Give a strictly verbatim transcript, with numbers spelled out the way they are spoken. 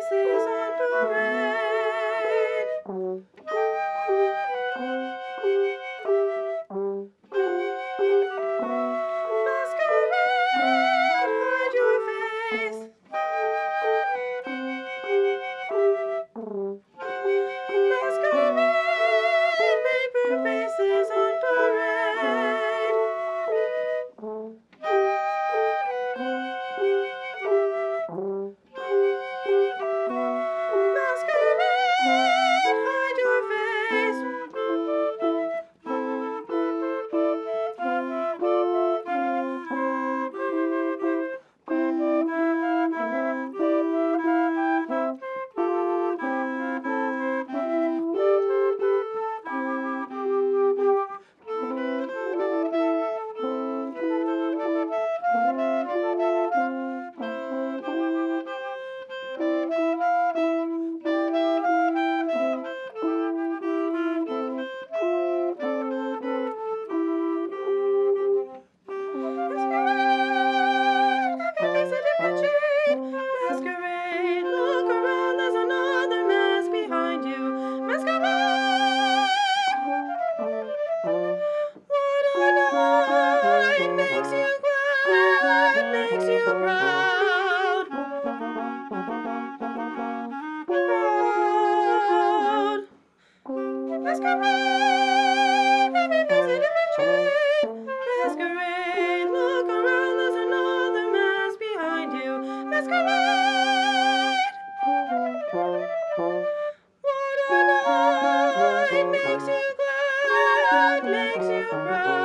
faces on parade. Masquerade, hide your face. Masquerade, paper faces on parade. Masquerade, hide your face. Masquerade, look around, there's another mask behind you. Masquerade, what a night, it makes you glad, makes you proud. Proud. Masquerade, every face a different shade. Masquerade, look around, there's another mask behind you. Masquerade, what a night, makes you glad, makes you proud.